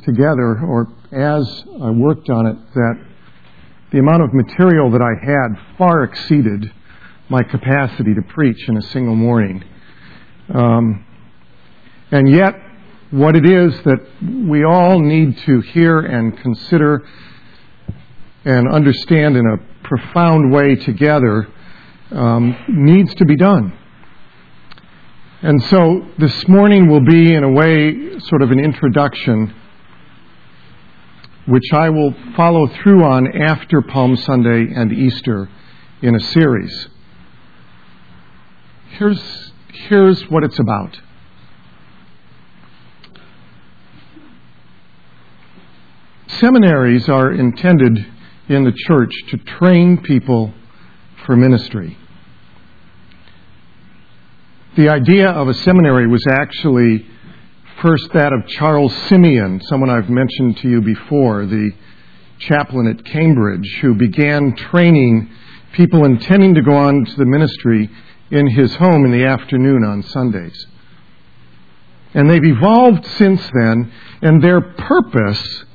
together, or as I worked on it, that the amount of material that I had far exceeded my capacity to preach in a single morning. And yet, what it is that we all need to hear and consider and understand in a profound way together needs to be done. And so this morning will be, in a way, sort of an introduction, which I will follow through on after Palm Sunday and Easter in a series. Here's what it's about. Seminaries are intended in the church to train people for ministry. The idea of a seminary was actually first that of Charles Simeon, someone I've mentioned to you before, the chaplain at Cambridge, who began training people intending to go on to the ministry in his home in the afternoon on Sundays. And they've evolved since then, and their purpose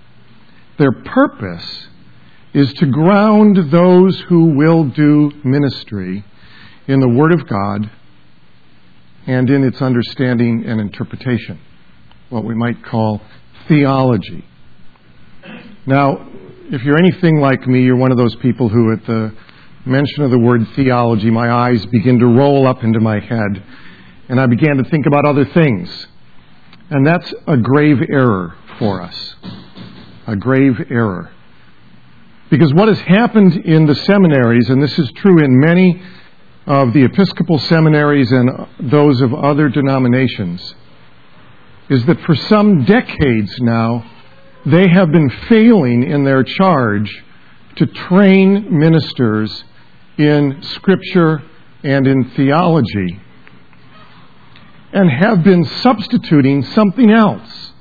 is to ground those who will do ministry in the Word of God and in its understanding and interpretation, what we might call theology. Now, if you're anything like me, you're one of those people who, at the mention of the word theology, my eyes begin to roll up into my head, and I began to think about other things. And that's a grave error for us. A grave error. Because what has happened in the seminaries, and this is true in many of the Episcopal seminaries and those of other denominations, is that for some decades now, they have been failing in their charge to train ministers in Scripture and in theology, and have been substituting something else.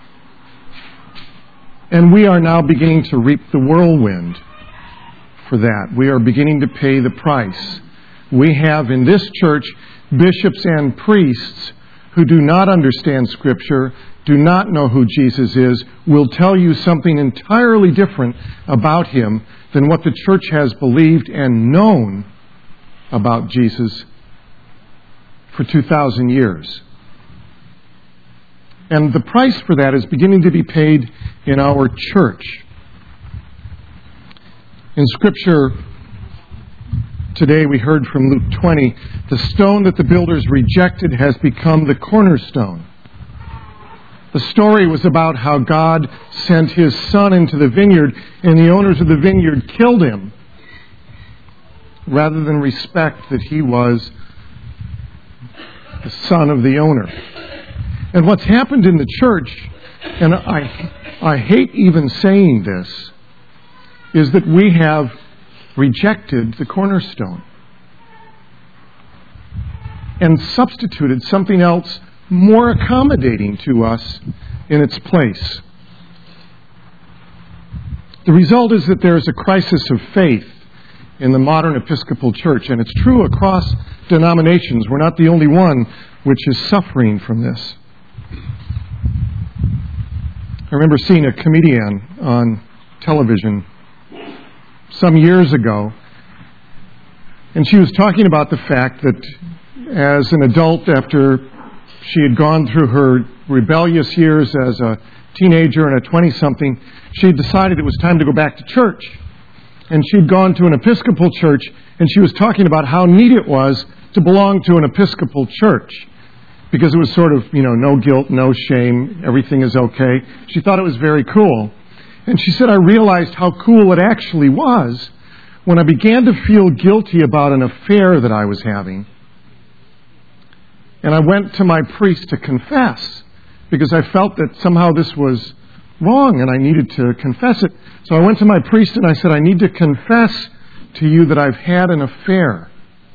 And we are now beginning to reap the whirlwind for that. We are beginning to pay the price. We have in this church bishops and priests who do not understand Scripture, do not know who Jesus is, will tell you something entirely different about Him than what the church has believed and known about Jesus for 2,000 years. And the price for that is beginning to be paid in our church. In Scripture today we heard from Luke 20, the stone that the builders rejected has become the cornerstone. The story was about how God sent His Son into the vineyard, and the owners of the vineyard killed Him, rather than respect that He was the Son of the owner. And what's happened in the church, and I hate even saying this, is that we have rejected the cornerstone and substituted something else more accommodating to us in its place. The result is that there is a crisis of faith in the modern Episcopal Church, and it's true across denominations. We're not the only one which is suffering from this. I remember seeing a comedian on television some years ago, and she was talking about the fact that as an adult, after she had gone through her rebellious years as a teenager and a 20-something, she had decided it was time to go back to church. And she'd gone to an Episcopal church, and she was talking about how neat it was to belong to an Episcopal church, because it was sort of, no guilt, no shame, everything is okay. She thought it was very cool. And she said, I realized how cool it actually was when I began to feel guilty about an affair that I was having. And I went to my priest to confess, because I felt that somehow this was wrong and I needed to confess it. So I went to my priest and I said, I need to confess to you that I've had an affair.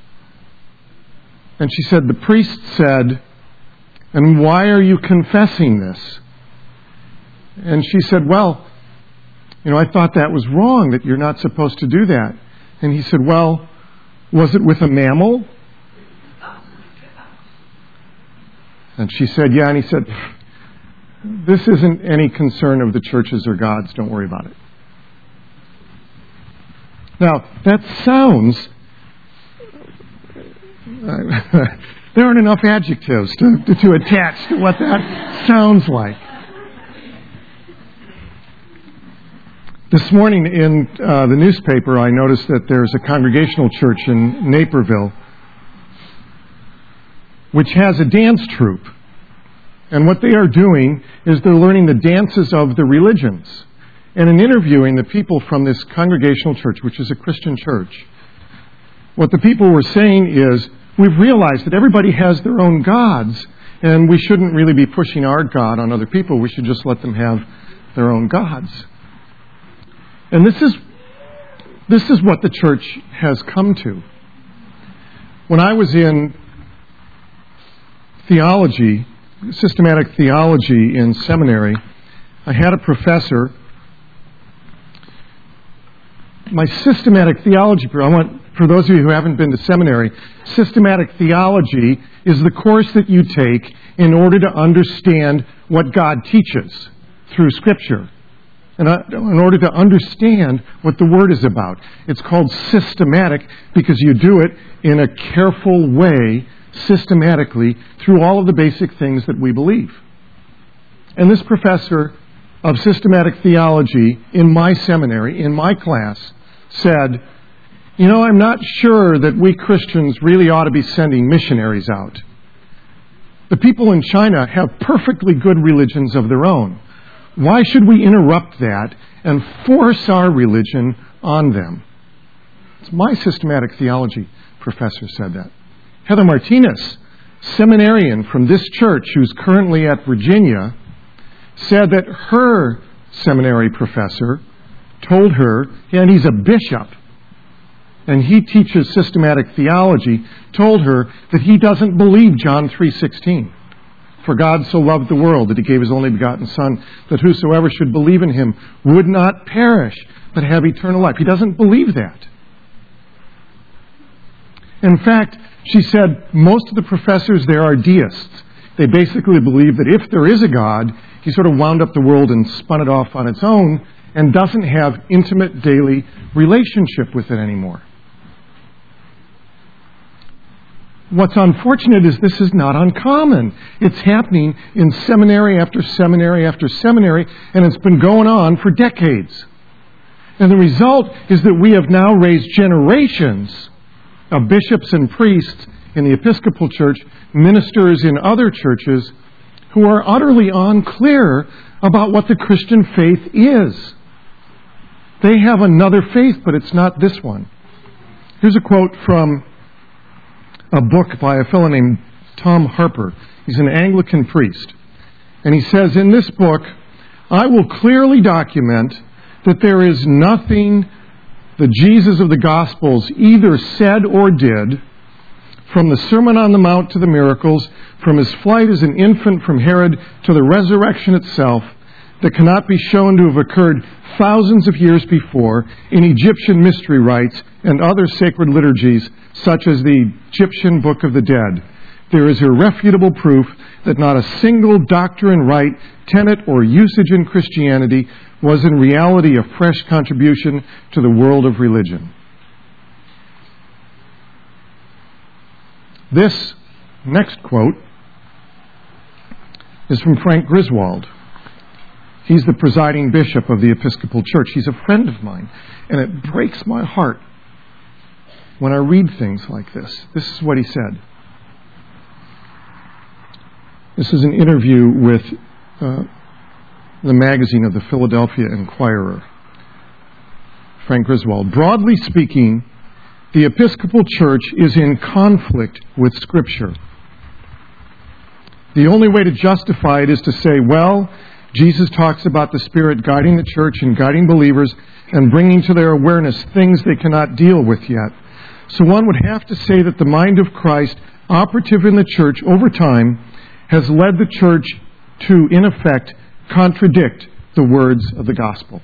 And she said, the priest said, and why are you confessing this? And she said, well, I thought that was wrong, that you're not supposed to do that. And he said, well, was it with a mammal? And she said, yeah. And he said, This isn't any concern of the churches or God's. Don't worry about it. Now, that sounds... there aren't enough adjectives to attach to what that sounds like. This morning in the newspaper, I noticed that there's a Congregational church in Naperville which has a dance troupe. And what they are doing is they're learning the dances of the religions. And in interviewing the people from this Congregational church, which is a Christian church, what the people were saying is, we've realized that everybody has their own gods, and we shouldn't really be pushing our God on other people. We should just let them have their own gods. And this is what the church has come to. When I was in theology, systematic theology in seminary, I had a professor. My systematic theology, for those of you who haven't been to seminary, systematic theology is the course that you take in order to understand what God teaches through Scripture. And in order to understand what the Word is about. It's called systematic because you do it in a careful way, systematically, through all of the basic things that we believe. And this professor of systematic theology in my seminary, in my class, said, I'm not sure that we Christians really ought to be sending missionaries out. The people in China have perfectly good religions of their own. Why should we interrupt that and force our religion on them? It's my systematic theology professor said that. Heather Martinez, seminarian from this church who's currently at Virginia, said that her seminary professor told her, and he's a bishop, and he teaches systematic theology, told her that he doesn't believe John 3:16. For God so loved the world that he gave his only begotten Son, that whosoever should believe in him would not perish, but have eternal life. He doesn't believe that. In fact, she said most of the professors there are deists. They basically believe that if there is a God, he sort of wound up the world and spun it off on its own and doesn't have intimate daily relationship with it anymore. What's unfortunate is this is not uncommon. It's happening in seminary after seminary after seminary, and it's been going on for decades. And the result is that we have now raised generations of bishops and priests in the Episcopal Church, ministers in other churches, who are utterly unclear about what the Christian faith is. They have another faith, but it's not this one. Here's a quote from a book by a fellow named Tom Harper. He's an Anglican priest. And he says, in this book, I will clearly document that there is nothing the Jesus of the Gospels either said or did, from the Sermon on the Mount to the miracles, from his flight as an infant from Herod to the resurrection itself, that cannot be shown to have occurred thousands of years before in Egyptian mystery rites and other sacred liturgies, such as the Egyptian Book of the Dead. There is irrefutable proof that not a single doctrine, rite, tenet, or usage in Christianity was in reality a fresh contribution to the world of religion. This next quote is from Frank Griswold. He's the presiding bishop of the Episcopal Church. He's a friend of mine, and it breaks my heart when I read things like this. This is what he said. This is an interview with the magazine of the Philadelphia Inquirer. Frank Griswold. Broadly speaking, the Episcopal Church is in conflict with Scripture. The only way to justify it is to say, well, Jesus talks about the Spirit guiding the church and guiding believers and bringing to their awareness things they cannot deal with yet. So one would have to say that the mind of Christ, operative in the church over time, has led the church to, in effect, contradict the words of the gospel.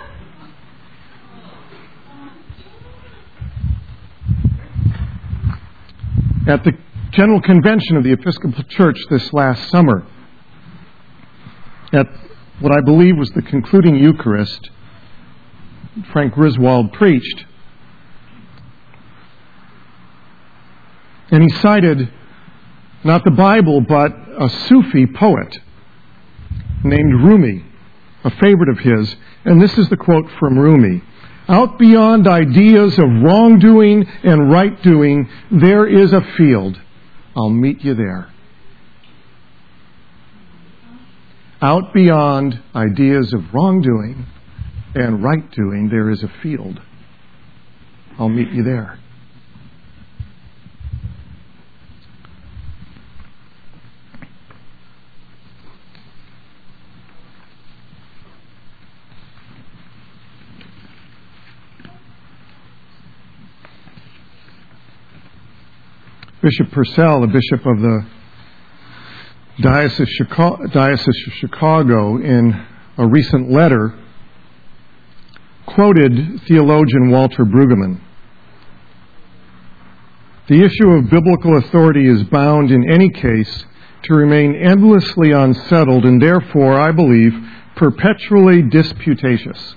At the General Convention of the Episcopal Church this last summer, at what I believe was the concluding Eucharist, Frank Griswold preached. And he cited not the Bible, but a Sufi poet named Rumi, a favorite of his. And this is the quote from Rumi. "Out beyond ideas of wrongdoing and right-doing, there is a field. I'll meet you there." Out beyond ideas of wrongdoing and right-doing, there is a field. I'll meet you there. Bishop Purcell, the bishop of the Diocese of Chicago, in a recent letter, quoted theologian Walter Brueggemann. "The issue of biblical authority is bound in any case to remain endlessly unsettled and therefore, I believe, perpetually disputatious."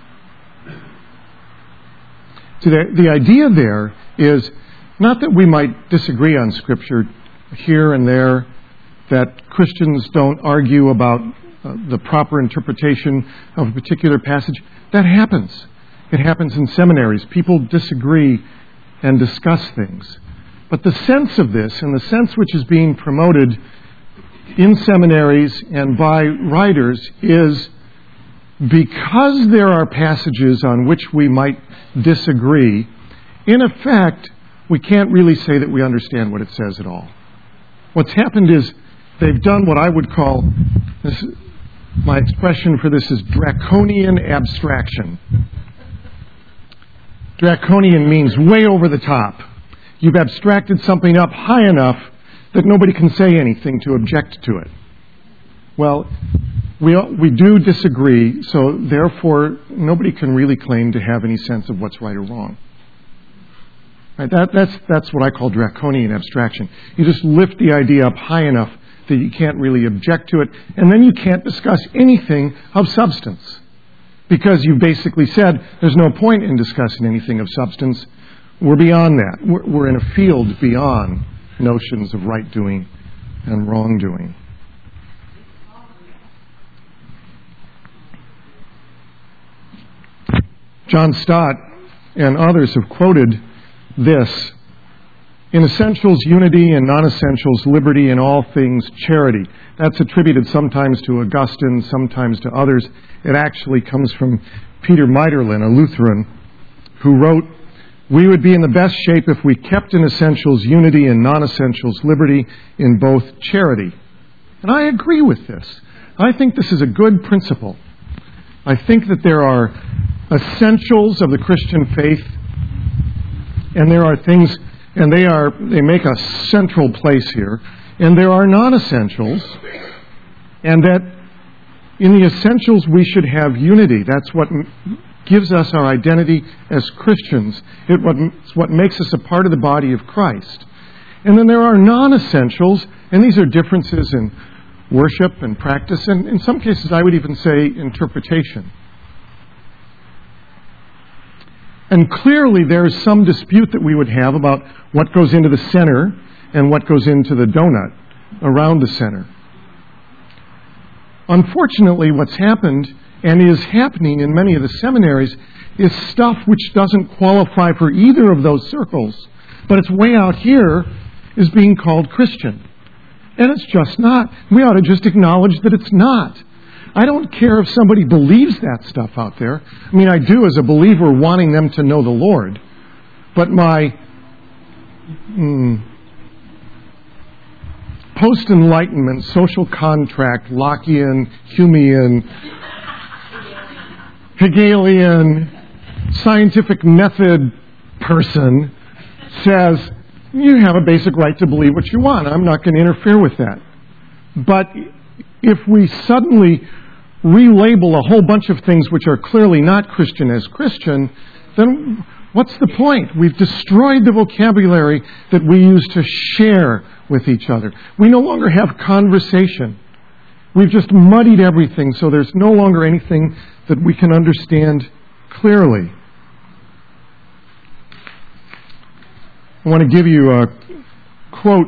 So the idea there is not that we might disagree on Scripture here and there, that Christians don't argue about the proper interpretation of a particular passage. That happens. It happens in seminaries. People disagree and discuss things. But the sense of this, and the sense which is being promoted in seminaries and by writers, is because there are passages on which we might disagree, in effect, we can't really say that we understand what it says at all. What's happened is they've done what I would call, my expression for this is draconian abstraction. Draconian means way over the top. You've abstracted something up high enough that nobody can say anything to object to it. Well, we do disagree, so therefore nobody can really claim to have any sense of what's right or wrong. Right? That's what I call draconian abstraction. You just lift the idea up high enough that you can't really object to it, and then you can't discuss anything of substance. Because you basically said, there's no point in discussing anything of substance. We're beyond that. We're in a field beyond notions of right-doing and wrongdoing. John Stott and others have quoted this: "In essentials, unity, and non-essentials, liberty, in all things, charity." That's attributed sometimes to Augustine, sometimes to others. It actually comes from Peter Meiterlin, a Lutheran, who wrote, "We would be in the best shape if we kept in essentials unity and non-essentials liberty, in both charity." And I agree with this. I think this is a good principle. I think that there are essentials of the Christian faith, and there are things, and they make a central place here, and there are non-essentials, and that in the essentials we should have unity. That's what gives us our identity as Christians. It's what makes us a part of the body of Christ. And then there are non-essentials, and these are differences in worship and practice, and in some cases I would even say interpretation. And clearly there is some dispute that we would have about what goes into the center and what goes into the donut around the center. Unfortunately, what's happened and is happening in many of the seminaries is stuff which doesn't qualify for either of those circles, but it's way out here, is being called Christian. And it's just not. We ought to just acknowledge that it's not. I don't care if somebody believes that stuff out there. I mean, I do as a believer, wanting them to know the Lord. But my post-Enlightenment, social contract, Lockean, Humean, Hegelian, scientific method person says, you have a basic right to believe what you want. I'm not going to interfere with that. But if we suddenly relabel a whole bunch of things which are clearly not Christian as Christian, then what's the point? We've destroyed the vocabulary that we use to share with each other. We no longer have conversation. We've just muddied everything, so there's no longer anything that we can understand clearly. I want to give you a quote,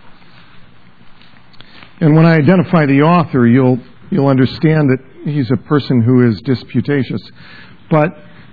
and when I identify the author, you'll understand that he's a person who is disputatious. But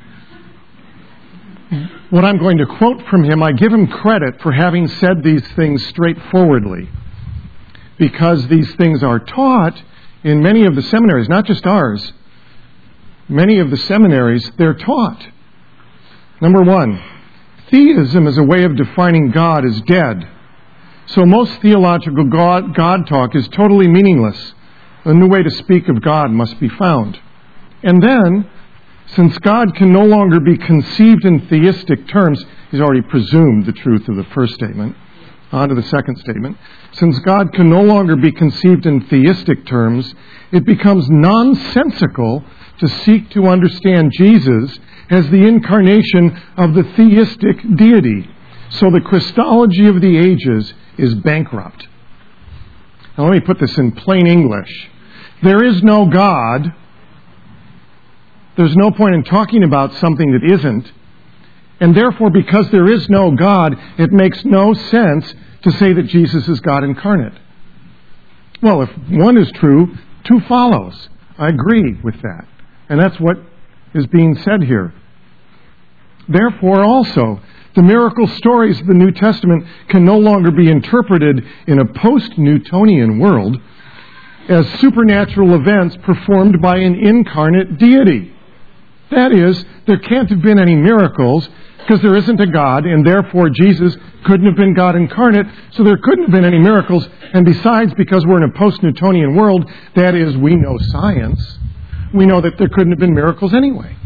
what I'm going to quote from him, I give him credit for having said these things straightforwardly, because these things are taught in many of the seminaries, not just ours. Many of the seminaries, they're taught. Number one, theism as a way of defining God is dead. So most theological God talk is totally meaningless. A new way to speak of God must be found. And then, since God can no longer be conceived in theistic terms, he's already presumed the truth of the first statement. On to the second statement. Since God can no longer be conceived in theistic terms, it becomes nonsensical to seek to understand Jesus as the incarnation of the theistic deity. So the Christology of the ages is bankrupt. Now let me put this in plain English. There is no God. There's no point in talking about something that isn't. And therefore, because there is no God, it makes no sense to say that Jesus is God incarnate. Well, if one is true, two follows. I agree with that. And that's what is being said here. Therefore, also, the miracle stories of the New Testament can no longer be interpreted in a post-Newtonian world as supernatural events performed by an incarnate deity. That is, there can't have been any miracles because there isn't a God, and therefore Jesus couldn't have been God incarnate, so there couldn't have been any miracles. And besides, because we're in a post-Newtonian world, that is, we know science, we know that there couldn't have been miracles anyway.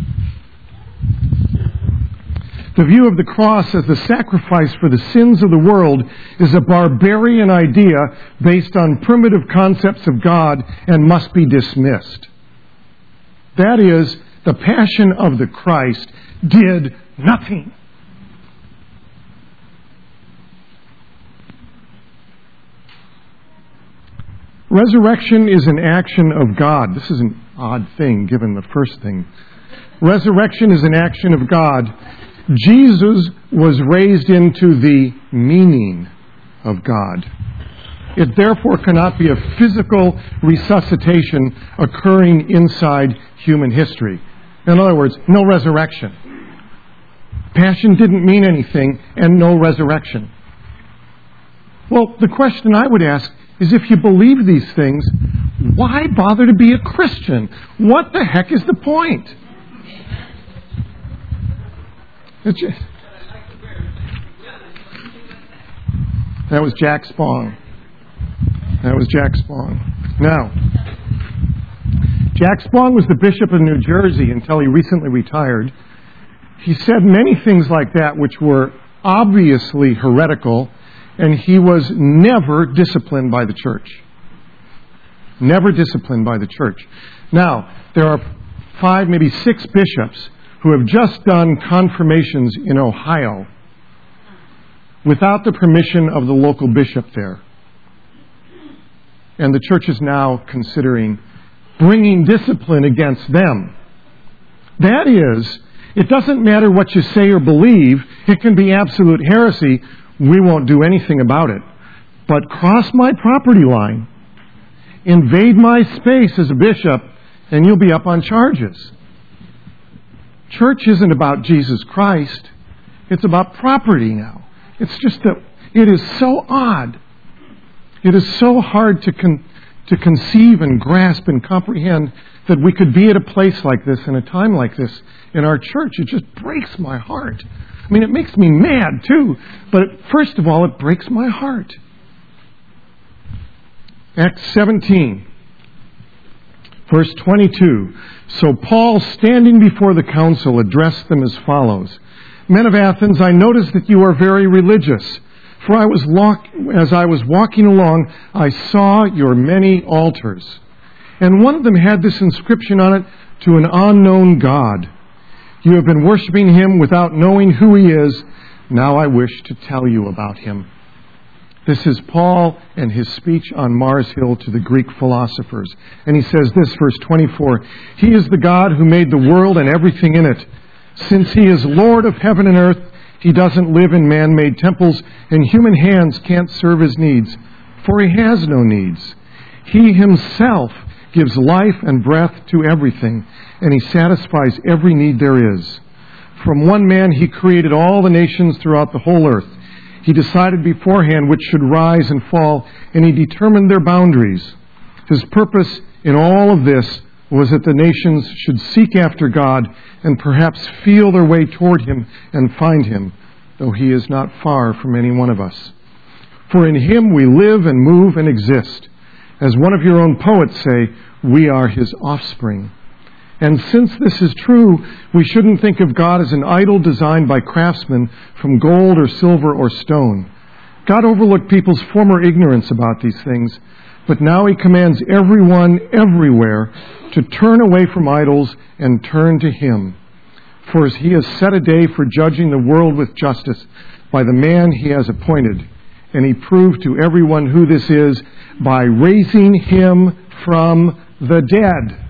The view of the cross as the sacrifice for the sins of the world is a barbarian idea based on primitive concepts of God and must be dismissed. That is, the passion of the Christ did nothing. Resurrection is an action of God. This is an odd thing, given the first thing. Resurrection is an action of God. Jesus was raised into the meaning of God. It therefore cannot be a physical resuscitation occurring inside human history. In other words, no resurrection. Passion didn't mean anything, and no resurrection. Well, the question I would ask is, if you believe these things, why bother to be a Christian? What the heck is the point? That was Jack Spong. Now, Jack Spong was the Bishop of New Jersey until he recently retired. He said many things like that which were obviously heretical, and he was never disciplined by the church. Never disciplined by the church. Now, there are 5, maybe 6 bishops who have just done confirmations in Ohio without the permission of the local bishop there. And the church is now considering bringing discipline against them. That is, it doesn't matter what you say or believe. It can be absolute heresy. We won't do anything about it. But cross my property line, invade my space as a bishop, and you'll be up on charges. Church isn't about Jesus Christ. It's about property now. It's just that it is so odd. It is so hard to conceive and grasp and comprehend that we could be at a place like this in a time like this in our church. It just breaks my heart. I mean, it makes me mad too, but first of all, it breaks my heart. Acts 17, verse 22. So Paul, standing before the council, addressed them as follows. Men of Athens, I notice that you are very religious. For as I was walking along, I saw your many altars. And one of them had this inscription on it, to an unknown God. You have been worshiping him without knowing who he is. Now I wish to tell you about him. This is Paul and his speech on Mars Hill to the Greek philosophers. And he says this, verse 24, "He is the God who made the world and everything in it. Since he is Lord of heaven and earth, he doesn't live in man-made temples, and human hands can't serve his needs, for he has no needs. He himself gives life and breath to everything, and he satisfies every need there is. From one man he created all the nations throughout the whole earth. He decided beforehand which should rise and fall, and he determined their boundaries. His purpose in all of this was that the nations should seek after God and perhaps feel their way toward him and find him, though he is not far from any one of us. For in him we live and move and exist. As one of your own poets say, we are his offspring. And since this is true, we shouldn't think of God as an idol designed by craftsmen from gold or silver or stone. God overlooked people's former ignorance about these things, but now he commands everyone everywhere to turn away from idols and turn to him. For as he has set a day for judging the world with justice by the man he has appointed, and he proved to everyone who this is by raising him from the dead."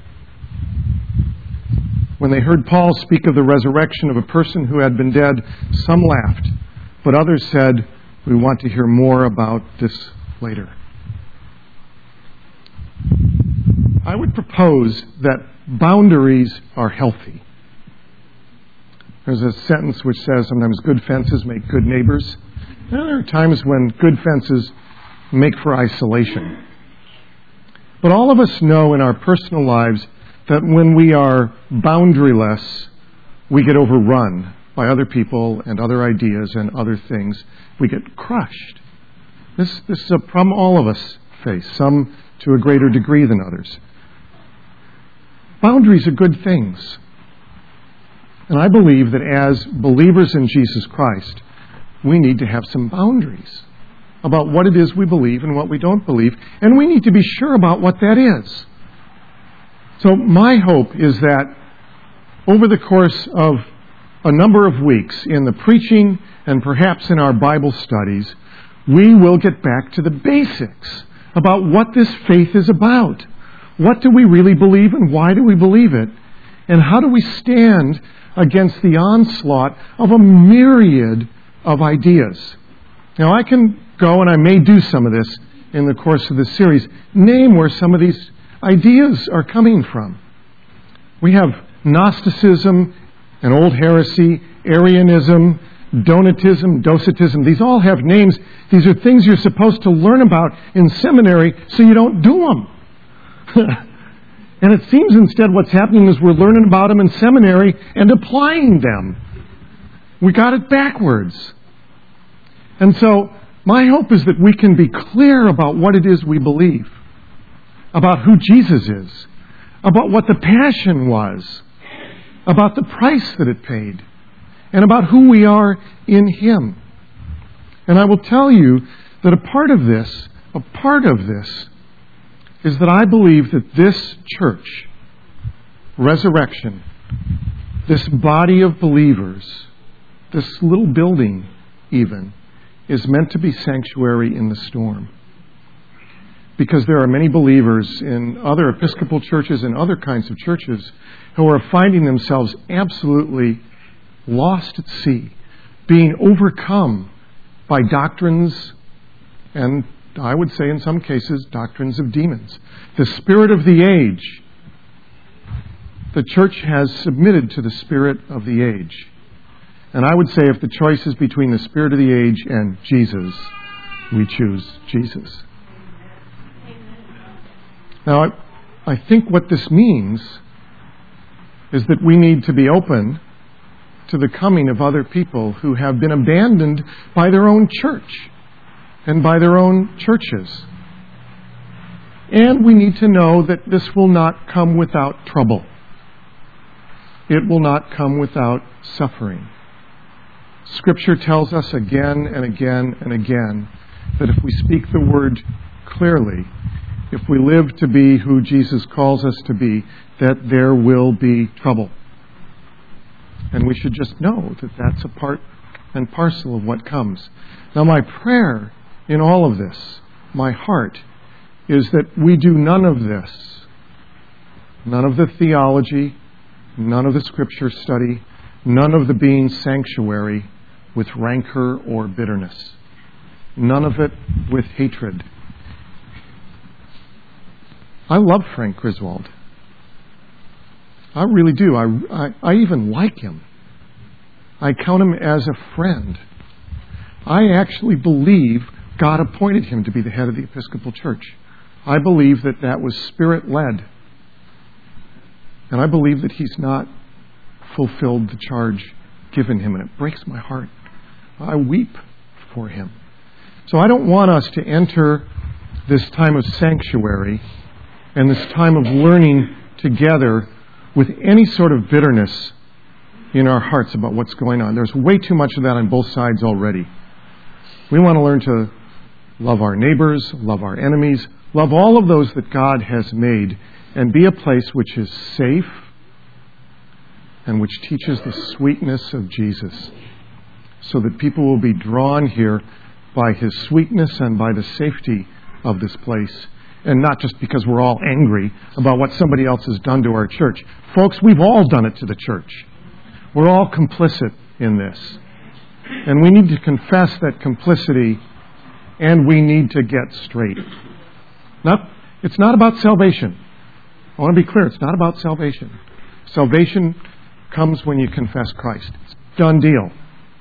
When they heard Paul speak of the resurrection of a person who had been dead, some laughed, but others said, "We want to hear more about this later." I would propose that boundaries are healthy. There's a sentence which says sometimes good fences make good neighbors. And there are times when good fences make for isolation. But all of us know in our personal lives that when we are boundaryless, we get overrun by other people and other ideas and other things. We get crushed. This is a problem all of us face, some to a greater degree than others. Boundaries are good things. And I believe that as believers in Jesus Christ, we need to have some boundaries about what it is we believe and what we don't believe, and we need to be sure about what that is. So my hope is that over the course of a number of weeks in the preaching and perhaps in our Bible studies, we will get back to the basics about what this faith is about. What do we really believe and why do we believe it? And how do we stand against the onslaught of a myriad of ideas? Now I can go, and I may do some of this in the course of this series, name where some of these ideas are coming from. We have Gnosticism, an old heresy, Arianism, Donatism, Docetism. These all have names. These are things you're supposed to learn about in seminary so you don't do them. And it seems instead what's happening is we're learning about them in seminary and applying them. We got it backwards. And so my hope is that we can be clear about what it is we believe, about who Jesus is, about what the passion was, about the price that it paid, and about who we are in him. And I will tell you that a part of this is that I believe that this church, Resurrection, this body of believers, this little building even, is meant to be sanctuary in the storm. Because there are many believers in other Episcopal churches and other kinds of churches who are finding themselves absolutely lost at sea, being overcome by doctrines, and I would say in some cases, doctrines of demons. The spirit of the age. The church has submitted to the spirit of the age. And I would say if the choice is between the spirit of the age and Jesus, we choose Jesus. Now, I think what this means is that we need to be open to the coming of other people who have been abandoned by their own church and by their own churches. And we need to know that this will not come without trouble. It will not come without suffering. Scripture tells us again and again and again that if we speak the word clearly, if we live to be who Jesus calls us to be, that there will be trouble. And we should just know that that's a part and parcel of what comes. Now, my prayer in all of this, my heart, is that we do none of this. None of the theology, none of the scripture study, none of the being sanctuary with rancor or bitterness. None of it with hatred. I love Frank Griswold. I really do. I even like him. I count him as a friend. I actually believe God appointed him to be the head of the Episcopal Church. I believe that that was Spirit-led. And I believe that he's not fulfilled the charge given him, and it breaks my heart. I weep for him. So I don't want us to enter this time of sanctuary and this time of learning together with any sort of bitterness in our hearts about what's going on. There's way too much of that on both sides already. We want to learn to love our neighbors, love our enemies, love all of those that God has made, and be a place which is safe and which teaches the sweetness of Jesus, so that people will be drawn here by his sweetness and by the safety of this place, and not just because we're all angry about what somebody else has done to our church. Folks, we've all done it to the church. We're all complicit in this. And we need to confess that complicity, and we need to get straight. It's not about salvation. I want to be clear, it's not about salvation. Salvation comes when you confess Christ. It's a done deal.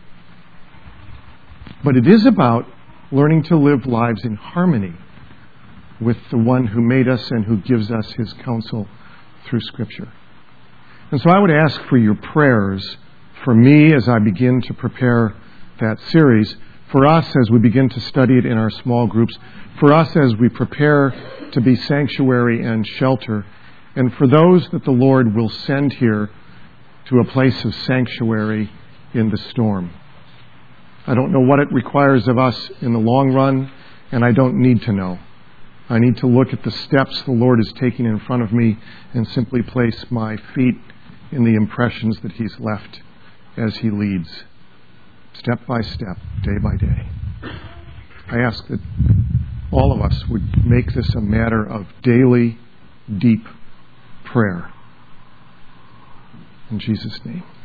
But it is about learning to live lives in harmony with the one who made us and who gives us his counsel through Scripture. And so I would ask for your prayers for me as I begin to prepare that series, for us as we begin to study it in our small groups, for us as we prepare to be sanctuary and shelter, and for those that the Lord will send here to a place of sanctuary in the storm. I don't know what it requires of us in the long run, and I don't need to know. I need to look at the steps the Lord is taking in front of me and simply place my feet in the impressions that he's left as he leads, step by step, day by day. I ask that all of us would make this a matter of daily, deep prayer. In Jesus' name.